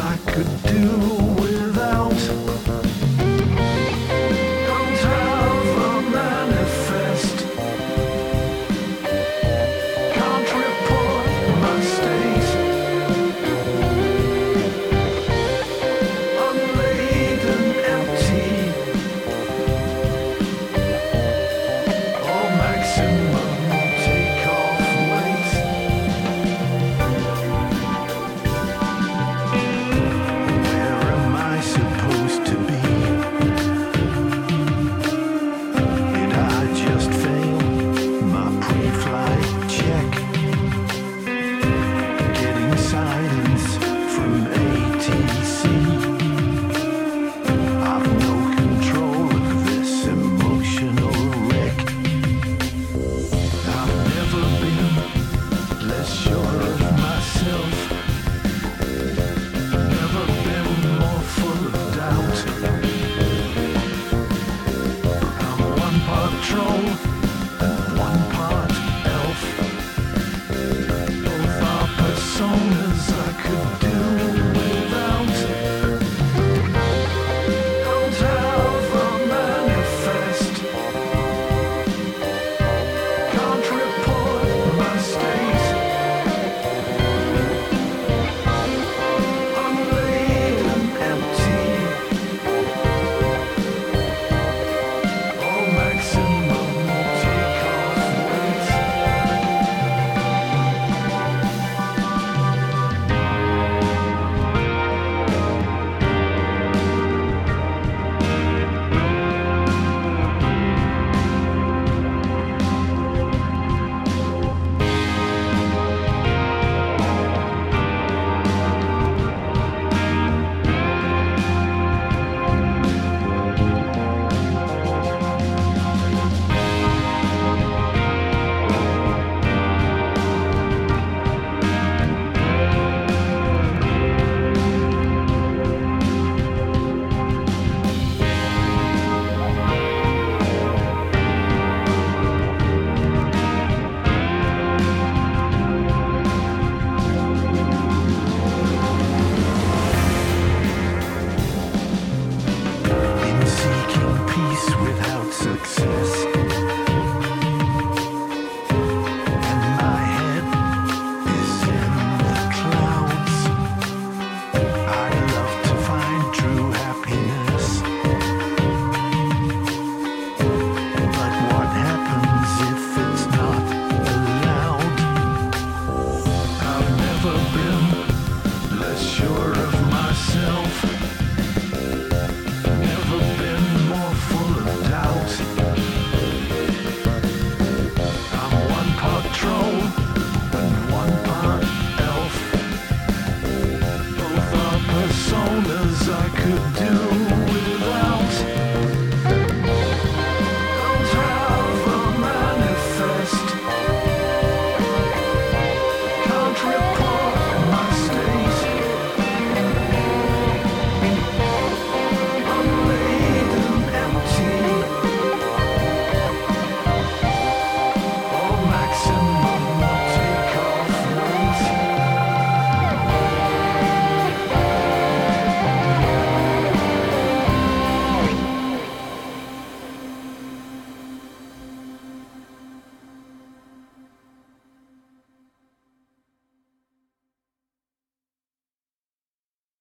I could do without. Don't have a manifest. Can't report my state. Unladen, empty. Or maximum takeoff weight. Where am I supposed to be? Did I just fail my pre-flight check? Getting silence from ATC. I've no control of this emotional wreck. I've never been less sure of myself. Never been more full of doubt. I'm one part troll and one part elf. Both are personas I could do